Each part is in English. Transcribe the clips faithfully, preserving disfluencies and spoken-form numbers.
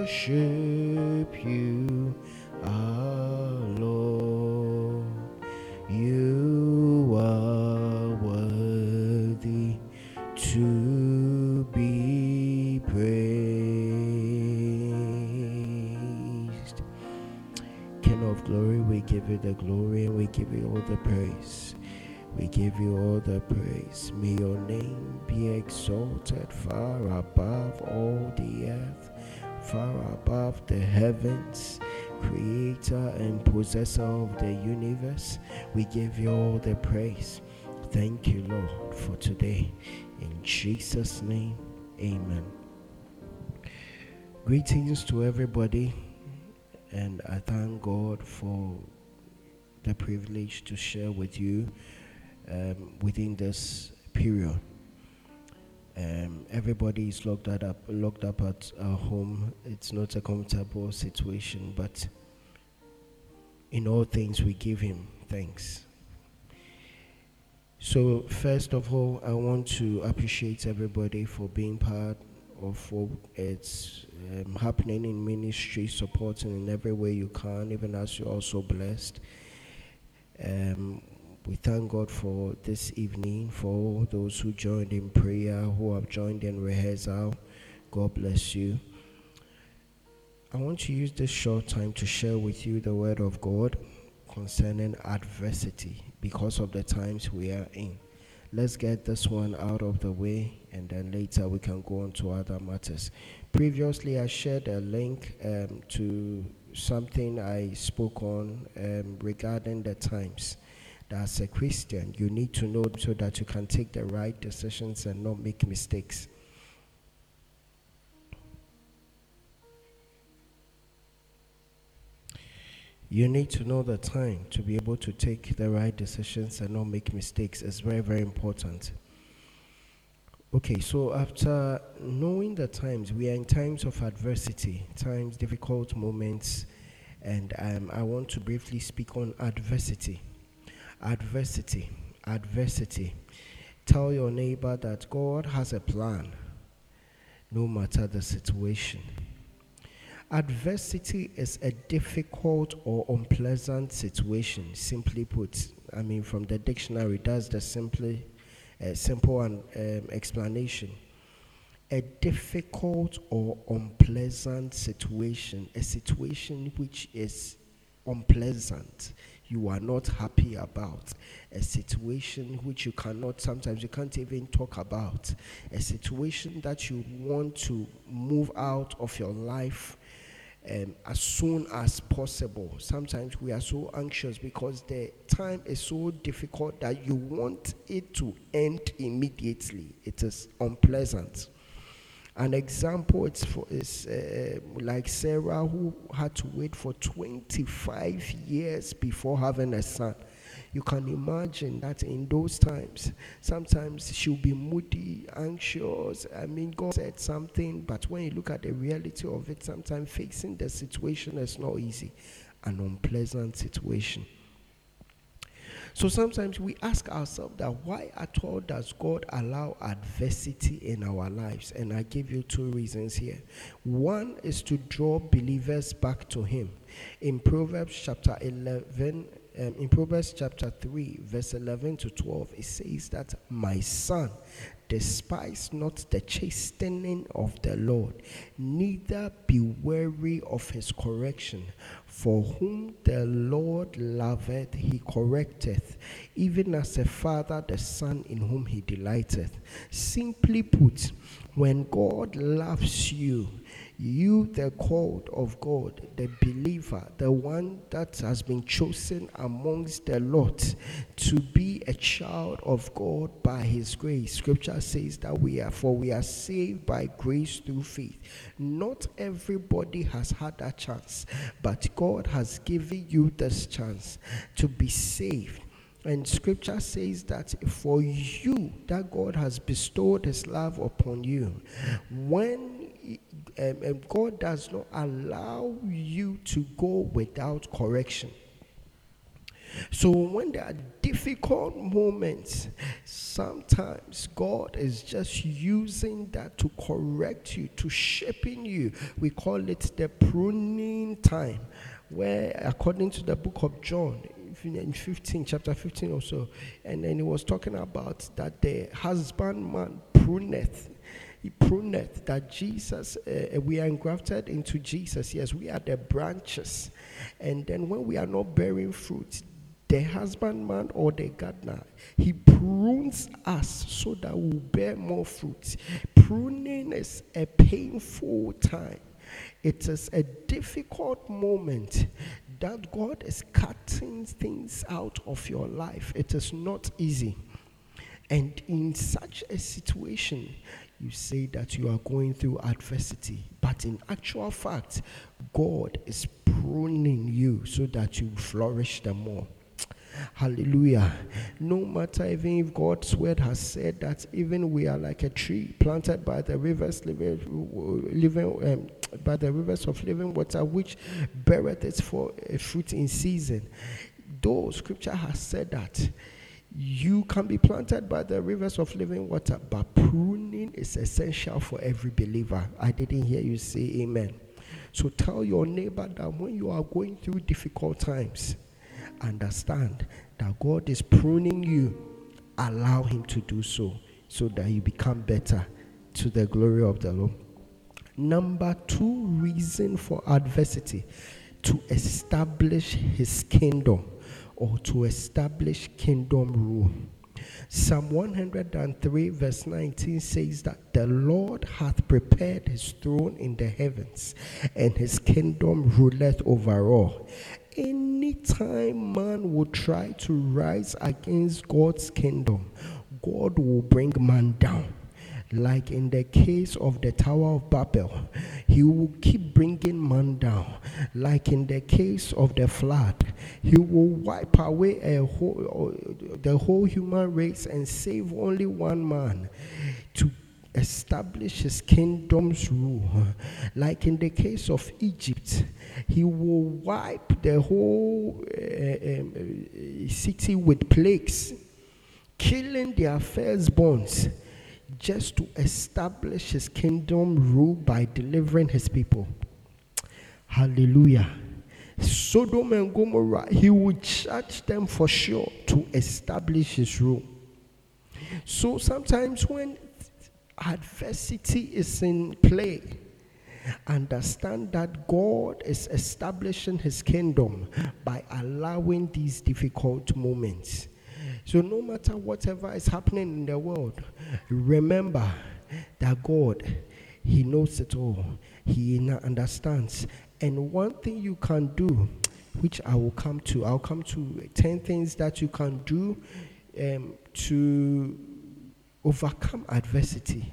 worship you, our Lord. You are worthy to be praised. King of glory, we give you the glory and we give you all the praise. We give you all the praise. May your name be exalted far above all the earth, far above the heavens, creator and possessor of the universe. We give you all the praise. Thank you, Lord, for today. In Jesus' name, amen. Greetings to everybody, and I thank God for the privilege to share with you Um, within this period. Um, everybody is locked up, locked up at our home. It's not a comfortable situation, but in all things we give Him thanks. So first of all, I want to appreciate everybody for being part of what it's um, happening in ministry, supporting in every way you can, even as you're also blessed. Um, We thank God for this evening, for all those who joined in prayer, who have joined in rehearsal. God bless you. I want to use this short time to share with you the word of God concerning adversity because of the times we are in. Let's get this one out of the way, and then later we can go on to other matters. Previously, I shared a link um, to something I spoke on um, regarding the times. As a Christian, you need to know so that you can take the right decisions and not make mistakes. You need to know the time to be able to take the right decisions and not make mistakes. It's very, very important. Okay, so after knowing the times, we are in times of adversity, times, difficult moments, and um, I want to briefly speak on adversity. Adversity, adversity. Tell your neighbor that God has a plan, no matter the situation. Adversity is a difficult or unpleasant situation, simply put. I mean, from the dictionary, that's the simply, uh, simple and, um, explanation. A difficult or unpleasant situation, a situation which is unpleasant, you are not happy about, a situation which you cannot, sometimes you can't even talk about, a situation that you want to move out of your life um, as soon as possible. Sometimes we are so anxious because the time is so difficult that you want it to end immediately. It is unpleasant. An example it's for, is uh, like Sarah, who had to wait for twenty-five years before having a son. You can imagine that in those times, sometimes she'll be moody, anxious. I mean, God said something, but when you look at the reality of it, sometimes facing the situation is not easy. An unpleasant situation. So sometimes we ask ourselves that why at all does God allow adversity in our lives? And I give you two reasons here. One is to draw believers back to Him. In Proverbs chapter eleven, um, in Proverbs chapter three, verse eleven to twelve, it says that, "My son, despise not the chastening of the Lord, neither be weary of His correction. For whom the Lord loveth, He correcteth, even as a father the son in whom He delighteth." Simply put, when God loves you, you, the called of God, the believer, the one that has been chosen amongst the lot to be a child of God by His grace. Scripture says that we are, for we are saved by grace through faith. Not everybody has had that chance, but God has given you this chance to be saved. And Scripture says that for you, that God has bestowed His love upon you, when um, um, God does not allow you to go without correction. So when there are difficult moments, sometimes God is just using that to correct you, to shaping you. We call it the pruning time, where according to the book of John, in fifteen, chapter fifteen or so, and then he was talking about that the husbandman pruneth. He pruneth, that Jesus, uh, we are engrafted into Jesus. Yes, we are the branches. And then when we are not bearing fruit, the husbandman or the gardener, he prunes us so that we'll bear more fruit. Pruning is a painful time. It is a difficult moment that God is cutting things out of your life. It is not easy. And in such a situation, you say that you are going through adversity, but in actual fact, God is pruning you so that you flourish the more. Hallelujah. No matter even if God's word has said that even we are like a tree planted by the rivers, living, living um, by the rivers of living water, which beareth its for a fruit in season. Though Scripture has said that you can be planted by the rivers of living water, but pruning is essential for every believer. I didn't hear you say amen. So tell your neighbor that when you are going through difficult times, understand that God is pruning you. Allow him to do so, so that you become better to the glory of the Lord. Number two reason for adversity: to establish his kingdom, or to establish kingdom rule. Psalm one hundred three verse nineteen says that the Lord hath prepared his throne in the heavens, and his kingdom ruleth over all. Anytime man will try to rise against God's kingdom, God will bring man down. Like in the case of the Tower of Babel, he will keep bringing man down. Like in the case of the flood, he will wipe away a whole, the whole human race and save only one man to establish his kingdom's rule. Like in the case of Egypt, he will wipe the whole uh, um, city with plagues, killing their firstborns, just to establish his kingdom rule by delivering his people. Hallelujah. Sodom and Gomorrah, he will judge them for sure to establish his rule. So sometimes when adversity is in play, understand that God is establishing his kingdom by allowing these difficult moments. So no matter whatever is happening in the world, remember that God, he knows it all. He understands. And one thing you can do, which I will come to, I'll come to ten things that you can do um, to overcome adversity.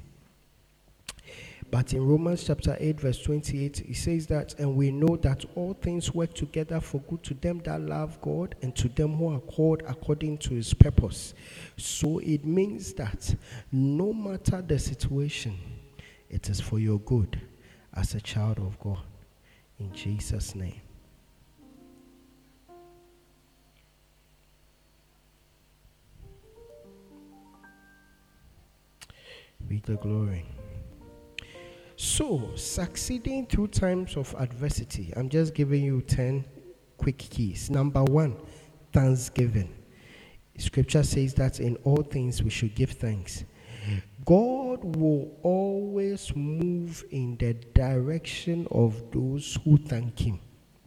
But in Romans chapter eight verse twenty-eight, it says that, and we know that all things work together for good to them that love God and to them who are called according to his purpose. So it means that no matter the situation, it is for your good as a child of God. In Jesus' name. Be the glory. So, succeeding through times of adversity. I'm just giving you ten quick keys. Number one, thanksgiving. Scripture says that in all things we should give thanks. God will always move in the direction of those who thank him.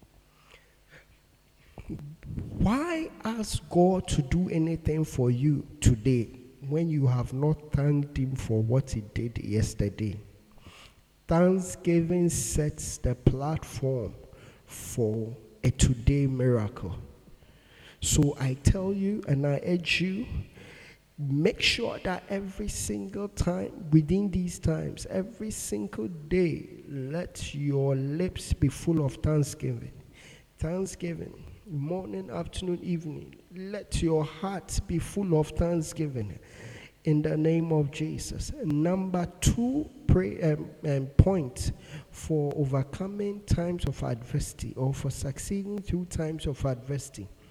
Why ask God to do anything for you today when you have not thanked him for what he did yesterday? Thanksgiving sets the platform for a today miracle. So I tell you and I urge you, make sure that every single time, within these times, every single day, let your lips be full of thanksgiving. Thanksgiving, morning, afternoon, evening. Let your heart be full of thanksgiving. In the name of Jesus. Number two pray, um, um, point for overcoming times of adversity or for succeeding through times of adversity: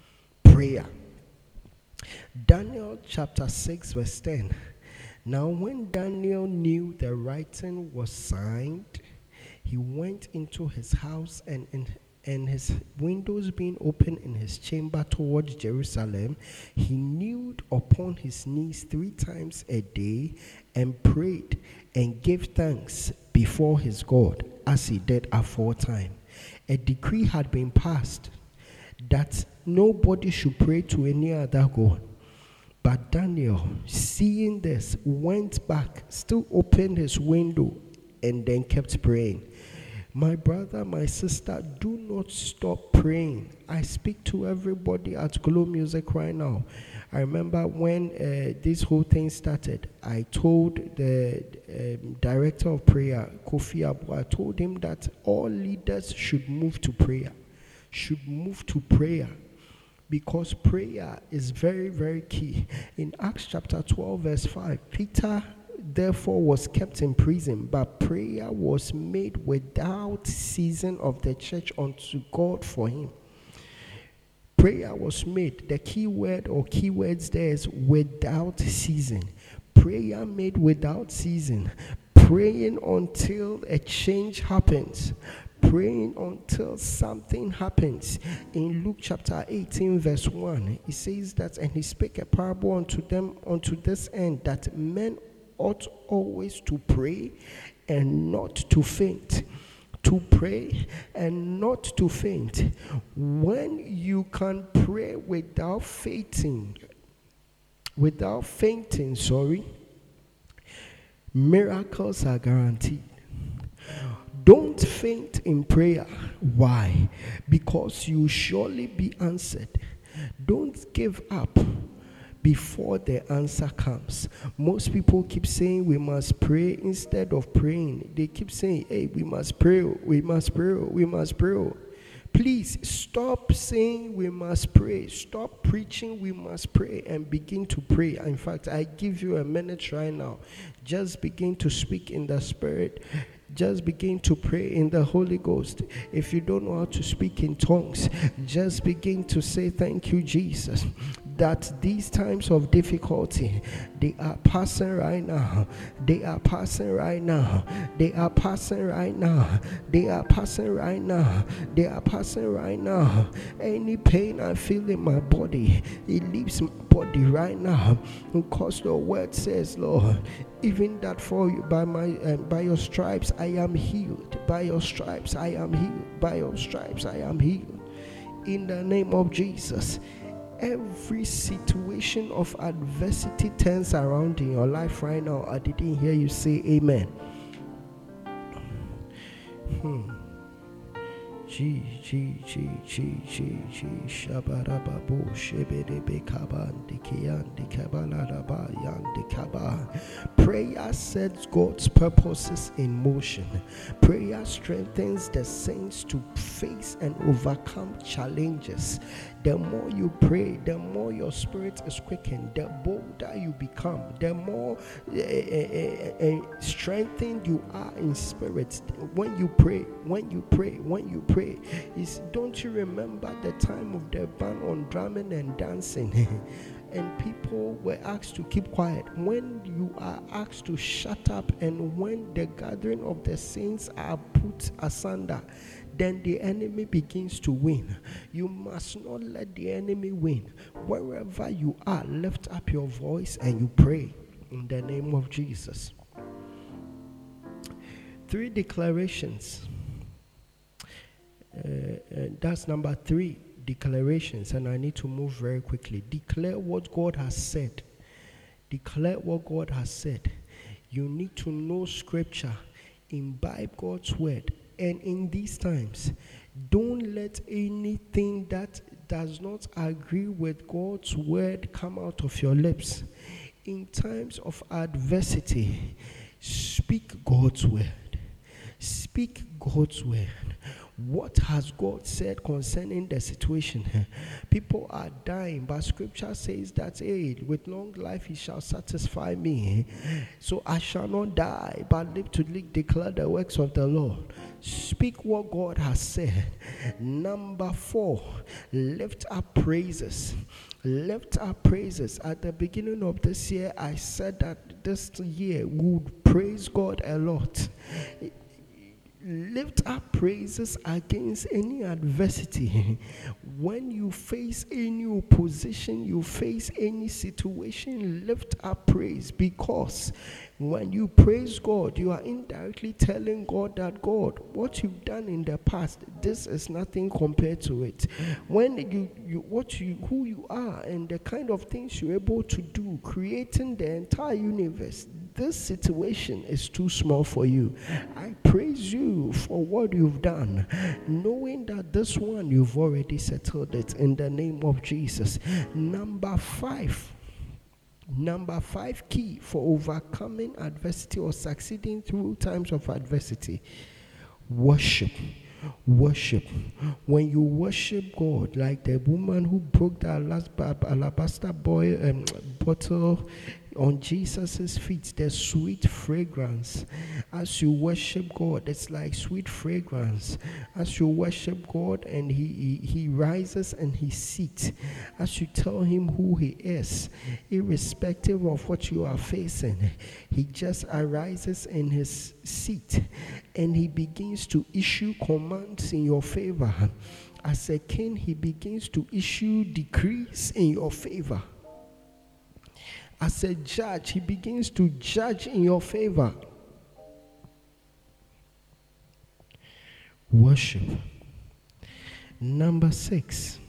prayer. Daniel chapter six verse ten. Now when Daniel knew the writing was signed, he went into his house, and in and his windows being open in his chamber towards Jerusalem, he kneeled upon his knees three times a day and prayed and gave thanks before his God, as he did aforetime. A decree had been passed that nobody should pray to any other God. But Daniel, seeing this, went back, still opened his window, and then kept praying. My brother, my sister, do not stop praying. I speak to everybody at Glow Music right now. I remember when uh, this whole thing started, I told the um, director of prayer, Kofi Abu, I told him that all leaders should move to prayer, should move to prayer. Because prayer is very, very key. In Acts chapter twelve, verse five, Peter therefore was kept in prison, but prayer was made without ceasing of the church unto God for him. Prayer was made. The key word or key words there is without ceasing. Prayer made without ceasing. Praying until a change happens. Praying until something happens. In Luke chapter eighteen verse one, it says that, and he spake a parable unto them unto this end, that men ought always to pray and not to faint. To pray and not to faint. When you can pray without fainting, without fainting, sorry, miracles are guaranteed. Don't faint in prayer. Why? Because you surely be answered. Don't give up before the answer comes. Most people keep saying we must pray instead of praying. They keep saying, hey, we must pray, we must pray, we must pray. Please stop saying we must pray. Stop preaching we must pray and begin to pray. In fact, I give you a minute right now. Just begin to speak in the Spirit. Just begin to pray in the Holy Ghost. If you don't know how to speak in tongues, just begin to say, thank you, Jesus, that these times of difficulty, they are passing right now. They are passing right now. They are passing right now. They are passing right now. They are passing right now. Any pain I feel in my body, it leaves my body right now. Because the word says, Lord, even that for you, by my uh, by your stripes I am healed. By your stripes I am healed. By your stripes I am healed. In the name of Jesus. Every situation of adversity turns around in your life right now. I didn't hear you say amen. Hmm. G G G G G G Shabarababo Shebede Bekaban Dikian Dikabalaraba Yan Dikaba. Prayer sets God's purposes in motion. Prayer strengthens the saints to face and overcome challenges. The more you pray, the more your spirit is quickened, the bolder you become, the more uh, uh, uh, strengthened you are in spirit. When you pray, when you pray, when you pray, is don't you remember the time of the ban on drumming and dancing? And people were asked to keep quiet. When you are asked to shut up, and when the gathering of the saints are put asunder, then the enemy begins to win. You must not let the enemy win. Wherever you are, lift up your voice and you pray in the name of Jesus. Three declarations. Uh, uh, that's number three. Declarations, and I need to move very quickly. Declare what God has said. Declare what God has said. You need to know scripture, imbibe God's word, and in these times, don't let anything that does not agree with God's word come out of your lips. In times of adversity, speak God's word. Speak God's word. What has God said concerning the situation? People are dying, but scripture says that, hey, with long life he shall satisfy me. So I shall not die, but live to declare the works of the Lord. Speak what God has said. Number four, lift up praises. Lift up praises. At the beginning of this year, I said that this year we would praise God a lot. Lift up praises against any adversity. When you face any opposition, you face any situation, lift up praise, because when you praise God, you are indirectly telling God that, God, what you've done in the past, this is nothing compared to it. When you, you what you who you are and the kind of things you're able to do, creating the entire universe, this situation is too small for you. I praise you for what you've done, knowing that this one you've already settled it in the name of Jesus. Number five. Number five key for overcoming adversity or succeeding through times of adversity. Worship. Worship. When you worship God, like the woman who broke the alabaster boy, um, bottle on Jesus' feet, the sweet fragrance. As you worship God, it's like sweet fragrance. As you worship God and he, he, he rises and he sits, as you tell him who he is, irrespective of what you are facing, he just arises in his seat and he begins to issue commands in your favor. As a king, he begins to issue decrees in your favor. As a judge, he begins to judge in your favor. Worship. Number six,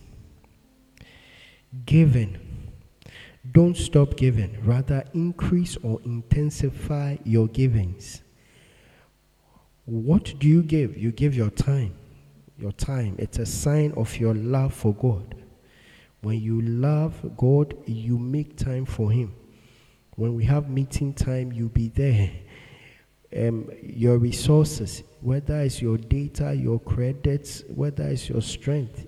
giving. Don't stop giving. Rather, increase or intensify your givings. What do you give? You give your time. Your time. It's a sign of your love for God. When you love God, you make time for him. When we have meeting time, you be there. Um, your resources, whether it's your data, your credits, whether it's your strength.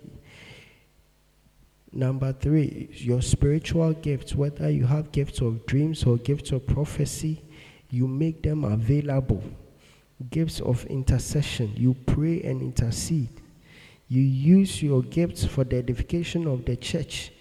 Number three, your spiritual gifts, whether you have gifts of dreams or gifts of prophecy, you make them available. Gifts of intercession, you pray and intercede. You use your gifts for the edification of the church.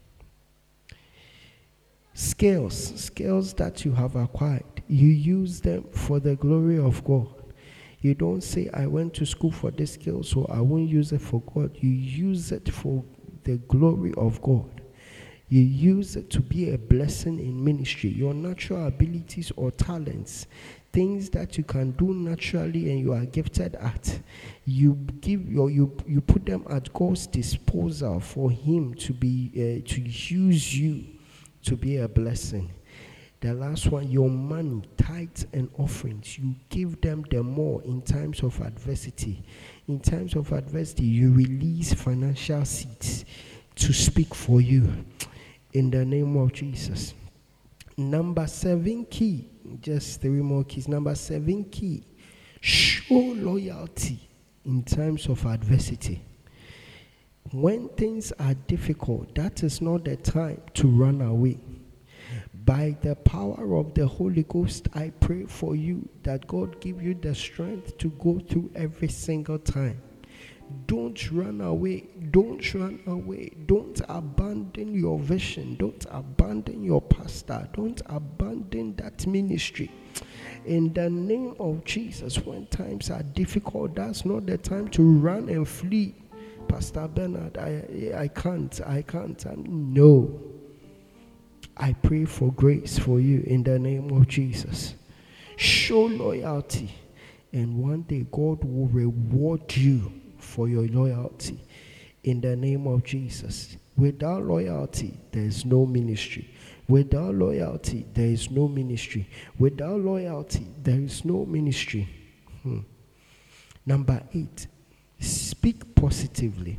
Skills, skills that you have acquired, you use them for the glory of God. You don't say, I went to school for this skill, so I won't use it for God. You use it for the glory of God. You use it to be a blessing in ministry. Your natural abilities or talents, things that you can do naturally and you are gifted at, you give your you you put them at God's disposal for him to be uh, to use you to be a blessing. The last one, your money, tithes and offerings, you give them the more in times of adversity. In times of adversity, you release financial seeds to speak for you in the name of Jesus. Number seven key, just three more keys. Number seven key, show loyalty in times of adversity. When things are difficult, that is not the time to run away. By the power of the Holy Ghost, I pray for you that God give you the strength to go through every single time. Don't run away. Don't run away. Don't abandon your vision. Don't abandon your pastor. Don't abandon that ministry. In the name of Jesus, when times are difficult, that's not the time to run and flee. Pastor Bernard, I, I can't, I can't. I'm, no. I pray for grace for you in the name of Jesus. Show loyalty, and one day God will reward you for your loyalty in the name of Jesus. Without loyalty, there is no ministry. Without loyalty, there is no ministry. Without loyalty, there is no ministry. Hmm. Number eight, speak positively.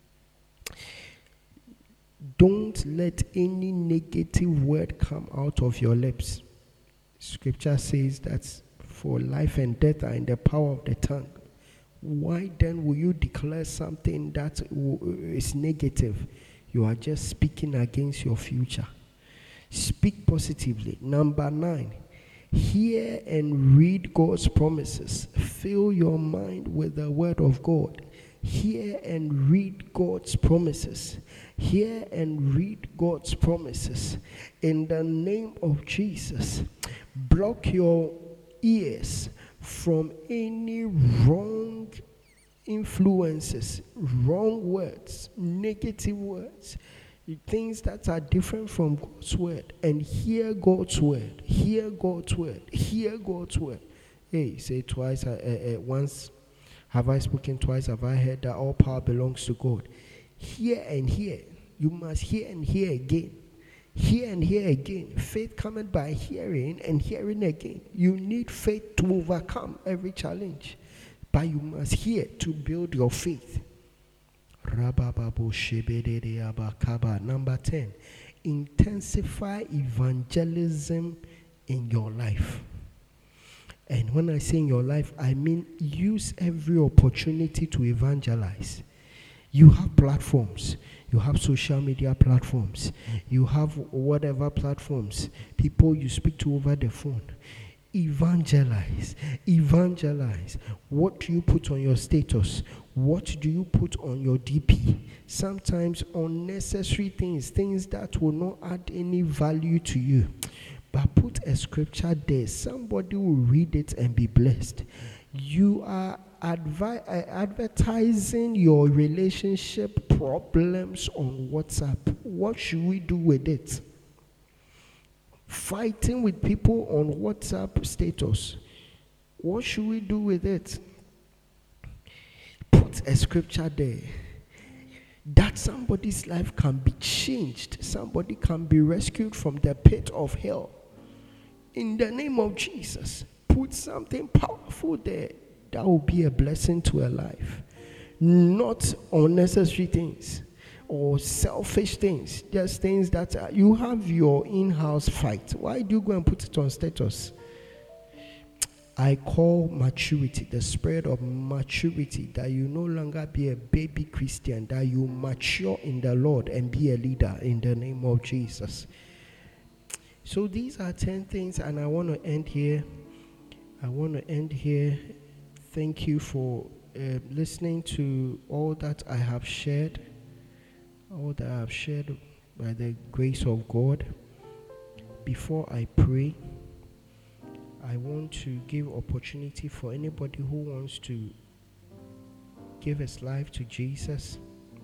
Don't let any negative word come out of your lips. Scripture says that For life and death are in the power of the tongue. Why then will you declare something that is negative? You are just speaking against your future. Speak positively. Number nine, hear and read God's promises. Fill your mind with the word of God. Hear and read God's promises. Hear and read God's promises. In the name of Jesus, block your ears from any wrong influences, wrong words, negative words, things that are different from God's word, and hear God's word. Hear God's word. Hear God's word. Hey, say twice, uh, uh, uh, once have I spoken, twice have I heard, that all power belongs to God. Hear and hear. You must hear and hear again. Hear and hear again. Faith cometh by hearing, and hearing again. You need faith to overcome every challenge, but you must hear to build your faith. Number ten, intensify evangelism in your life. And when I say in your life, I mean use every opportunity to evangelize. You have platforms. You have social media platforms. You have whatever platforms. People you speak to over the phone. Evangelize. Evangelize. What do you put on your status? What do you put on your D P? Sometimes unnecessary things, things that will not add any value to you. But put a scripture there. Somebody will read it and be blessed. You are advi- uh, advertising your relationship problems on WhatsApp. What should we do with it? Fighting with people on WhatsApp status. What should we do with it? Put a scripture there. That somebody's life can be changed. Somebody can be rescued from the pit of hell. In the name of Jesus, put something powerful there that will be a blessing to a life. Not unnecessary things or selfish things. Just things that are, you have your in-house fight. Why do you go and put it on status? I call maturity, the spirit of maturity, that you no longer be a baby Christian, that you mature in the Lord and be a leader in the name of Jesus. So these are ten things, and I want to end here. I want to end here. Thank you for uh, listening to all that I have shared, all that I have shared by the grace of God. Before I pray, I want to give opportunity for anybody who wants to give his life to Jesus.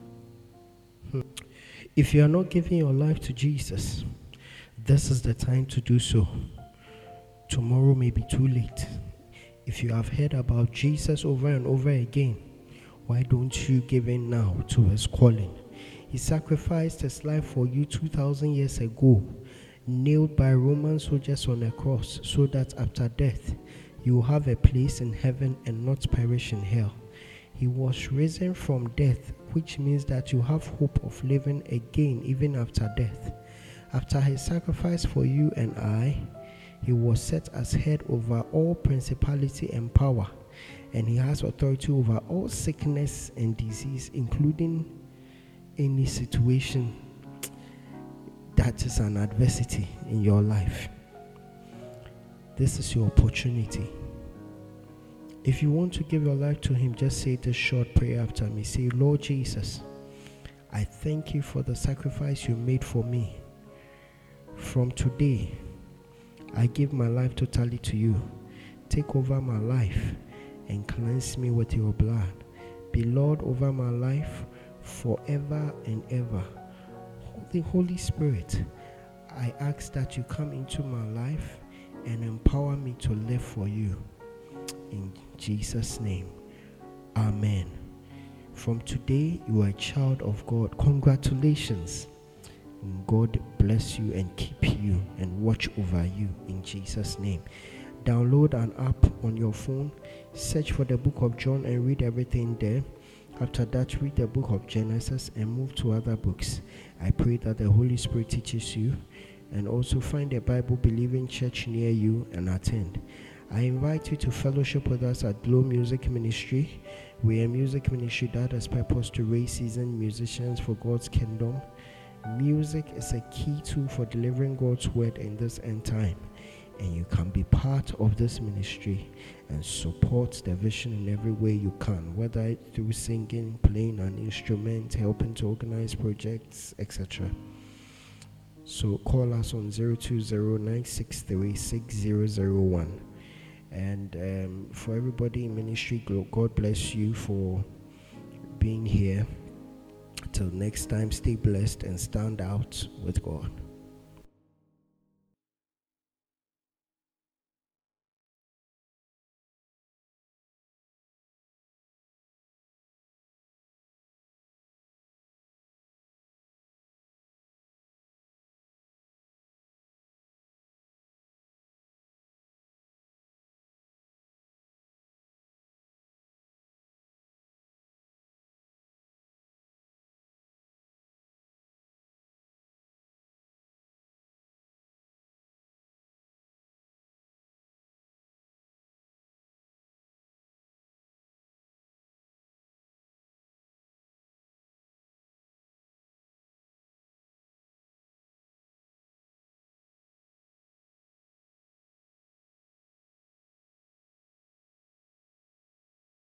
If you are not giving your life to Jesus, this is the time to do so. Tomorrow may be too late. If you have heard about Jesus over and over again, why don't you give in now to his calling? He sacrificed his life for you two thousand years ago, nailed by Roman soldiers on a cross, so that after death, you will have a place in heaven and not perish in hell. He was risen from death, which means that you have hope of living again even after death. After his sacrifice for you and I, he was set as head over all principality and power, and he has authority over all sickness and disease, including any situation that is an adversity in your life. This is your opportunity. If you want to give your life to him, just say this short prayer after me. Say, Lord Jesus, I thank you for the sacrifice you made for me. From today, I give my life totally to you. Take over my life and cleanse me with your blood. Be Lord over my life forever and ever. The Holy Spirit, I ask that you come into my life and empower me to live for you. In Jesus' name, amen. From today, you are a child of God. Congratulations. God bless you and keep you and watch over you in Jesus' name. Download an app on your phone, search for the book of John and read everything there. After that, read the book of Genesis and move to other books. I pray that the Holy Spirit teaches you, and also find a Bible-believing church near you and attend. I invite you to fellowship with us at Glow Music Ministry. We are a music ministry that has purpose to raise seasoned musicians for God's kingdom. Music is a key tool for delivering God's word in this end time, and you can be part of this ministry and support the vision in every way you can, whether through singing, playing an instrument, helping to organize projects, et cetera. So call us on zero two zero nine six three six zero zero one. And um, for everybody in ministry, God bless you for being here. Till next time, stay blessed and stand out with God.